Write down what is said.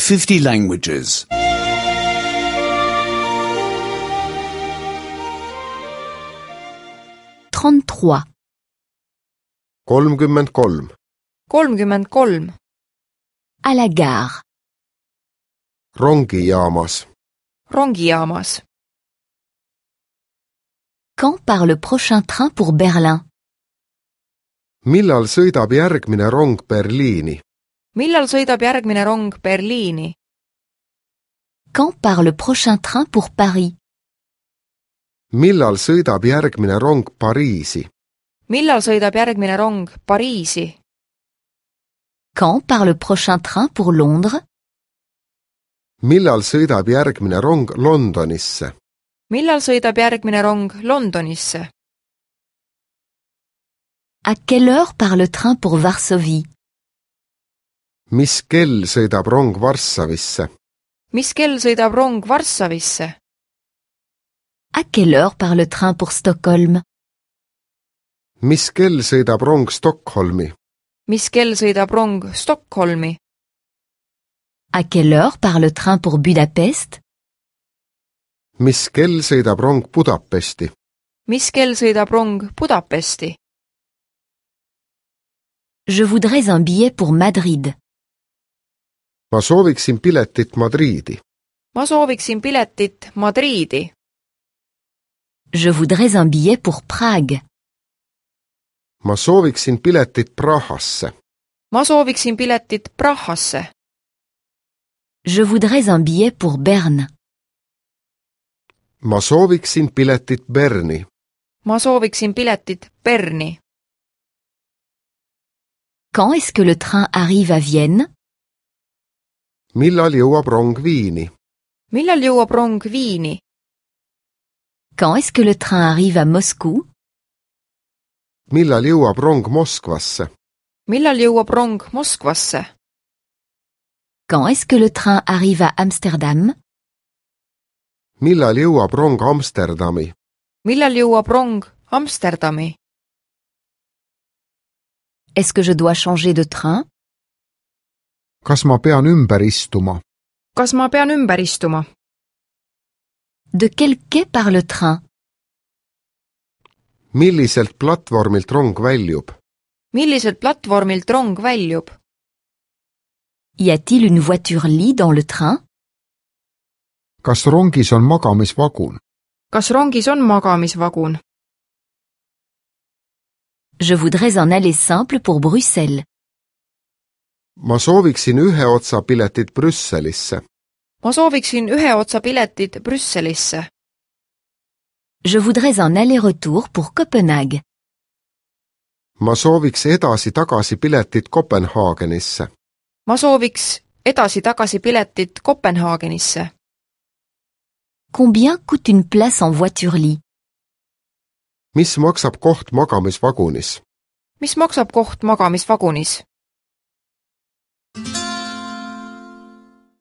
50 languages. 33. 33. 33. À la gare. Rongijaamas. Rongijaamas. Quand part le prochain train pour Berlin? Millal sõidab järgmine rong Berliini? Millal sõidab järgmine rong Berliini? Quand part le prochain train pour Paris? Millal sõidab järgmine rong Pariisi? Millal sõidab järgmine rong Pariisi? Quand part le prochain train pour Londres? Millal sõidab järgmine rong Londonisse? Millal sõidab järgmine rong Londonisse? À quelle heure part le train pour Varsovie? Mis kell sõidab rong Varssavisse? Mis kell sõidab rong Varssavisse? À quelle heure part le train pour Stockholm? Mis kell sõidab rong Stockholmi? Mis kell sõidab rong Stockholmi? À quelle heure part le train pour Budapest? Mis kell sõidab rong Budapesti? Mis kell sõidab rong Budapesti? Je voudrais un billet pour Madrid. Ma sooviksin piletit Madriidi. Ma sooviksin piletit Madriidi. Je voudrais un billet pour Prague. Ma sooviksin piletit Prahasse. Ma sooviksin piletit Prahasse. Je voudrais un billet pour Berne. Ma sooviksin piletit Berni. Ma sooviksin piletit Berni. Quand est-ce que le train arrive à Vienne? Millal jõuab rong Viini? Millal jõuab rong Viini? Quand est-ce que le train arrive à Moscou? Millal jõuab rong Moskvasse? Millal jõuab rong Moskvasse? Quand est-ce que le train arrive à Amsterdam? Millal jõuab rong Amsterdami? Millal jõuab rong Amsterdami? Est-ce que je dois changer de train? Kas ma pean ümber istuma? Kas ma pean ümber istuma? De quel quai part le train? Milliselt platvormilt rong väljub? Milliselt platvormilt rong väljub? Y a-t-il une voiture-lit dans le train? Kas rongis on magamisvagun? Kas rongis on magamisvagun? Je voudrais un aller simple pour Bruxelles. Ma sooviksin ühe otsa piletit Brüsselisse. Ma sooviksin ühe otsa piletit Brüsselisse. Je voudrais un aller-retour pour Copenhague. Ma sooviks edasi-tagasi piletit Kopenhaagenisse. Ma sooviks edasi-tagasi piletit Kopenhaagenisse. Combien coûte une place en voiture-lit? Mis maksab koht magamisvagunis? Mis maksab koht magamisvagunis?